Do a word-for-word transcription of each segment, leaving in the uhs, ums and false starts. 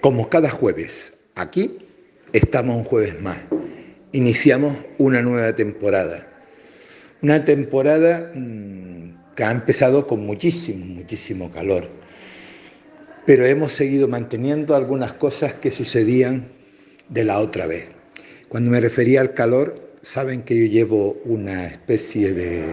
Como cada jueves, aquí estamos un jueves más. Iniciamos una nueva temporada. Una temporada mmm, que ha empezado con muchísimo, muchísimo calor. Pero hemos seguido manteniendo algunas cosas que sucedían de la otra vez. Cuando me refería al calor, saben que yo llevo una especie de,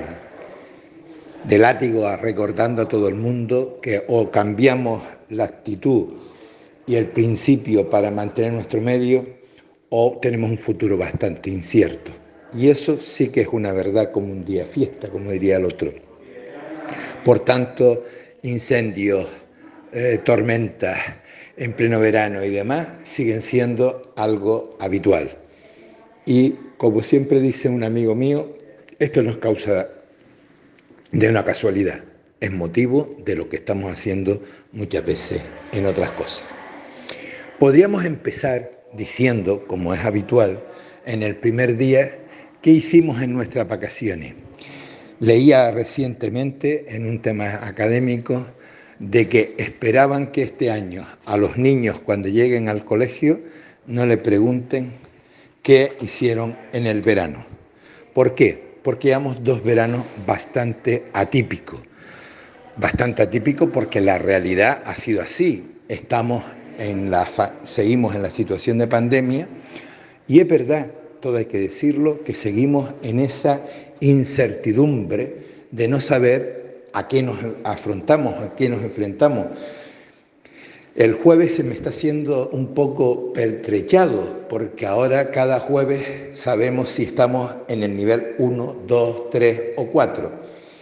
de látigo recordando a todo el mundo que o cambiamos la actitud y el principio para mantener nuestro medio, o tenemos un futuro bastante incierto. Y eso sí que es una verdad como un día fiesta, como diría el otro. Por tanto, incendios, eh, tormentas en pleno verano y demás siguen siendo algo habitual. Y como siempre dice un amigo mío, esto no es causa de una casualidad, es motivo de lo que estamos haciendo muchas veces en otras cosas. Podríamos empezar diciendo, como es habitual, en el primer día, qué hicimos en nuestras vacaciones. Leía recientemente en un tema académico de que esperaban que este año a los niños cuando lleguen al colegio no le pregunten qué hicieron en el verano. ¿Por qué? Porque llevamos dos veranos bastante atípicos. Bastante atípico porque la realidad ha sido así. Estamos en la, seguimos en la situación de pandemia y es verdad, todo hay que decirlo, que seguimos en esa incertidumbre de no saber a qué nos afrontamos, a qué nos enfrentamos. El jueves se me está haciendo un poco pertrechado porque ahora cada jueves sabemos si estamos en el nivel uno, dos, tres o cuatro.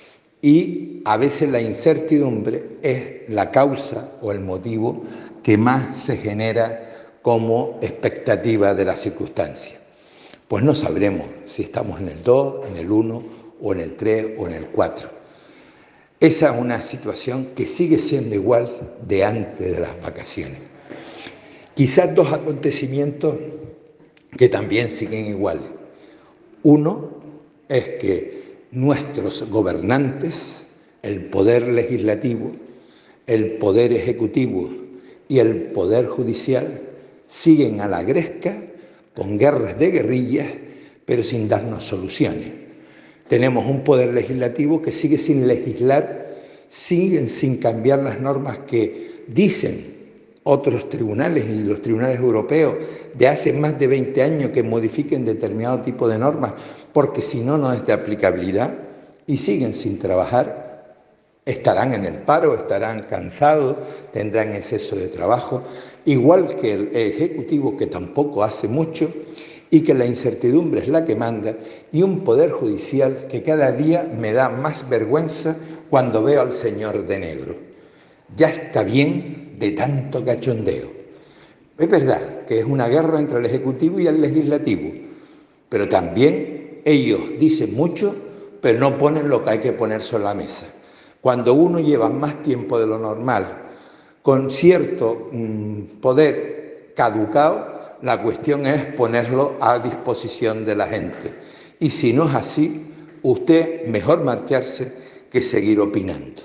Y a veces la incertidumbre es la causa o el motivo que más se genera como expectativa de la circunstancia. Pues no sabremos si estamos en el dos, en el uno, o en el tres, o en el cuatro. Esa es una situación que sigue siendo igual de antes de las vacaciones. Quizás dos acontecimientos que también siguen iguales. Uno es que nuestros gobernantes, el poder legislativo, el poder ejecutivo y el poder judicial siguen a la gresca con guerras de guerrillas, pero sin darnos soluciones. Tenemos un poder legislativo que sigue sin legislar, siguen sin cambiar las normas que dicen otros tribunales y los tribunales europeos de hace más de veinte años que modifiquen determinado tipo de normas, porque si no, no es de aplicabilidad, y siguen sin trabajar. Estarán en el paro, estarán cansados, tendrán exceso de trabajo, igual que el Ejecutivo, que tampoco hace mucho, y que la incertidumbre es la que manda, y un poder judicial que cada día me da más vergüenza cuando veo al señor de negro. Ya está bien de tanto cachondeo. Es verdad que es una guerra entre el Ejecutivo y el Legislativo, pero también ellos dicen mucho, pero no ponen lo que hay que poner sobre la mesa. Cuando uno lleva más tiempo de lo normal, con cierto mmm, poder caducado, la cuestión es ponerlo a disposición de la gente. Y si no es así, usted mejor marcharse que seguir opinando.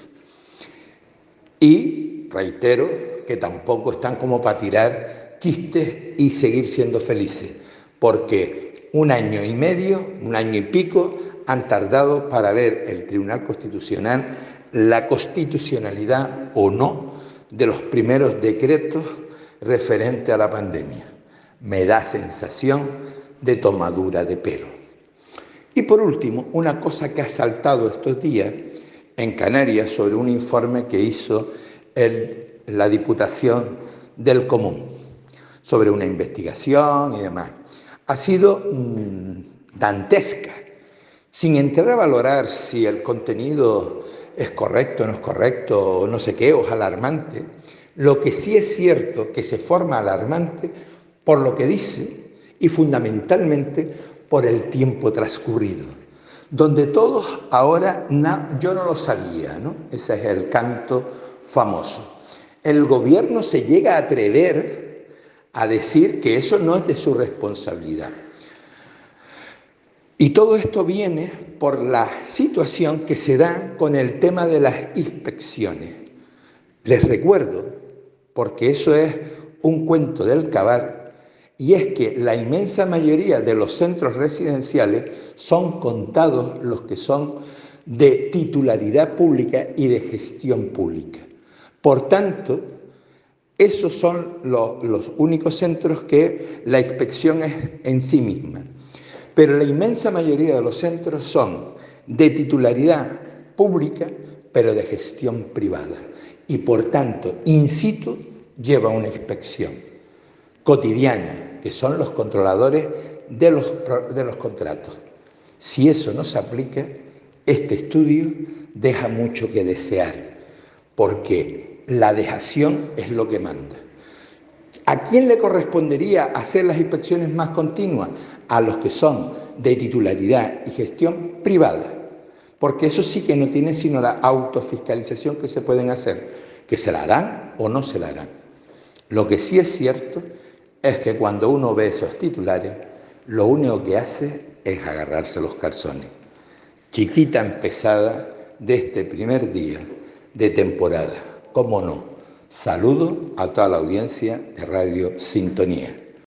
Y reitero que tampoco están como para tirar chistes y seguir siendo felices, porque un año y medio, un año y pico, han tardado para ver el Tribunal Constitucional la constitucionalidad o no de los primeros decretos referentes a la pandemia. Me da sensación de tomadura de pelo. Y por último, una cosa que ha saltado estos días en Canarias sobre un informe que hizo el, la Diputación del Común sobre una investigación y demás. Ha sido mmm, dantesca, sin entrar a valorar si el contenido es correcto o no es correcto, o no sé qué, o es alarmante. Lo que sí es cierto que se forma alarmante por lo que dice y fundamentalmente por el tiempo transcurrido, donde todos ahora, na, yo no lo sabía, ¿no? Ese es el canto famoso. El gobierno se llega a atrever a decir que eso no es de su responsabilidad. Y todo esto viene por la situación que se da con el tema de las inspecciones. Les recuerdo, porque eso es un cuento del Cabar, y es que la inmensa mayoría de los centros residenciales son contados los que son de titularidad pública y de gestión pública. Por tanto, esos son los, los únicos centros que la inspección es en sí misma. Pero la inmensa mayoría de los centros son de titularidad pública, pero de gestión privada. Y por tanto, in situ lleva una inspección cotidiana, que son los controladores de los, de los contratos. Si eso no se aplica, este estudio deja mucho que desear, porque la dejación es lo que manda. ¿A quién le correspondería hacer las inspecciones más continuas? A los que son de titularidad y gestión privada, porque eso sí que no tiene sino la autofiscalización que se pueden hacer, que se la harán o no se la harán. Lo que sí es cierto es que cuando uno ve esos titulares, lo único que hace es agarrarse los calzones. Chiquita empezada de este primer día de temporada, cómo no. Saludo a toda la audiencia de Radio Sintonía.